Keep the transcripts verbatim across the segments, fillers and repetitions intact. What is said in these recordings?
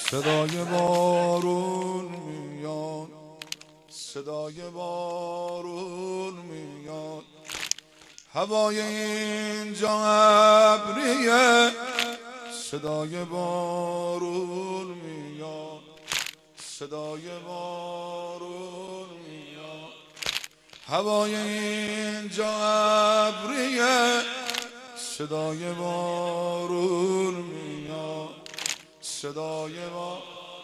صدای بارون میاد، صدای بارون میاد، هوای اینجا ابریه. صدای بارون میاد، صدای بارون میاد، هوای اینجا ابریه. صدای بارون میاد، صدای بارون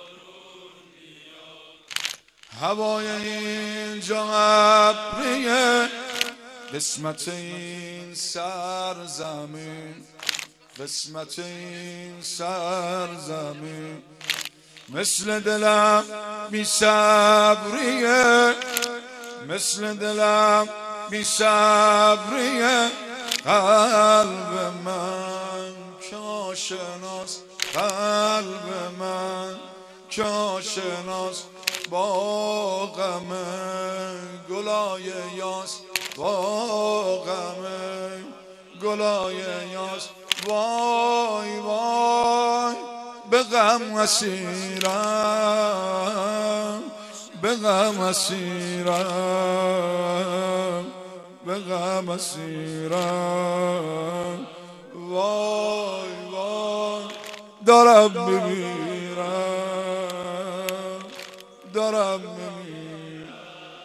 میاد، هوای اینجا ابریه. قسمت این سرزمین، قسمت این سرزمین مثل دلم بی صبریه، مثل دلم بی صبریه. قلب من که آشناس، قلب من که آشناس با غم گلای یاس، با غم گلای یاس. وای وای به غم اسیرم، به غم اسیرم، به غم اسیرم. وای وای دارم بمیرم، دارم بمیرم.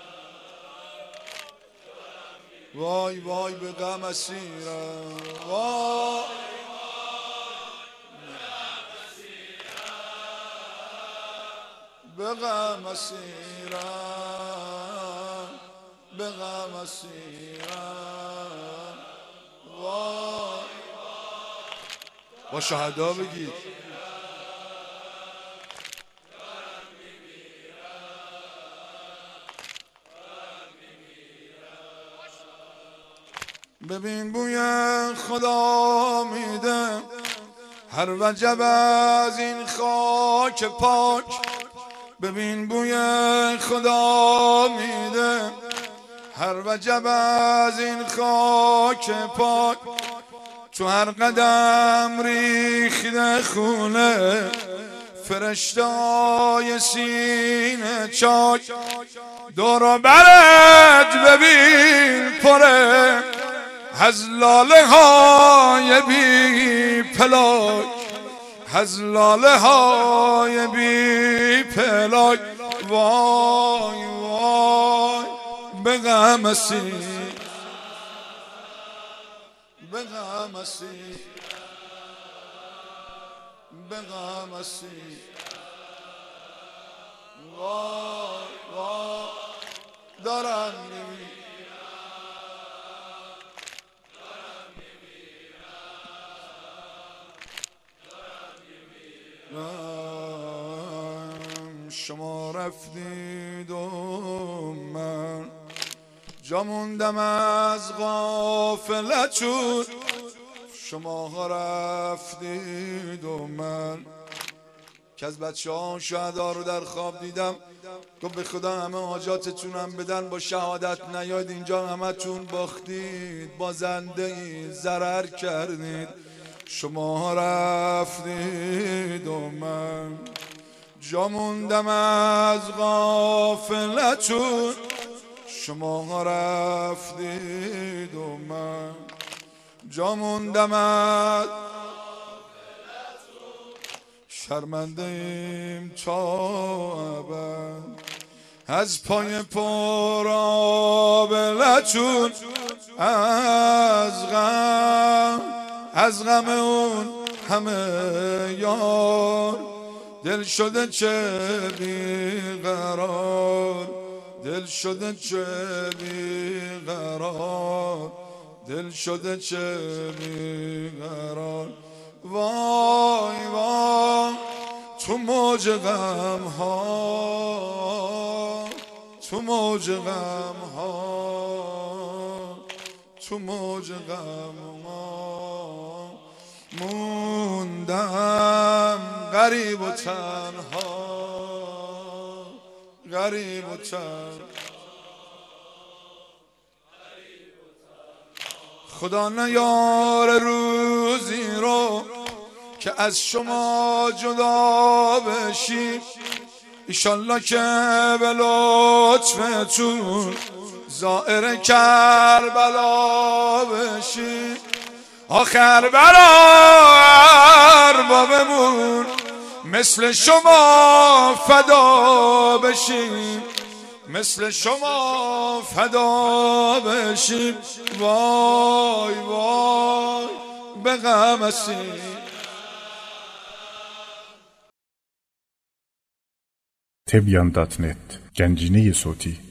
وای وای به غم اسیرم، وای به غم اسیرم، به غم اسیرم. وای با شهدا بگید ببین بوی خدا میده هر وجب از این خاک پاک. ببین بوی خدا میده هر وجب از این خاک پاک. تو هر قدم ریخته خونه فرشتای سینه چاک. دور و برت ببین پره از لاله های بی پلاک، از لاله های بی پلاک. وای وای به غم اسیرم، به غم اسیرم، به غم اسیرم. وای وای دارم میمیرم، شما رفتید و من جا موندم از غافلت چون. شما رفتید و من که از بچه ها شهدا رو در خواب دیدم. گفت به خدا همه حاجاتتونم بدن با شهادت نیاید اینجا. همه تون باختید، بازنده اید، ضرر کردید. شما رفتید و من جا موندم از غافلت چون. شما رفتید و من جا موندم از شرمنده ایم تا ابد از پای پرآبله چون. از غم، از غم اون همه یار دل شده چه بیقرار، دل شده چه بیقرار، دل شده چه بیقرار. وای وای تو موج غم ها، تو موج غم ها، تو موج غم ها موندم غریب و تنها، غریب و تنها. خدا نیار روزی رو که از شما جدا بشیم، ایشالله که به لطفتون زائر کربلا بشیم. آخر برار بابمون مثل شما فدا بشیم، مثل شما فدا بشیم. وای وای به غم اسیر. تبیان دات نت گنجینه صوتی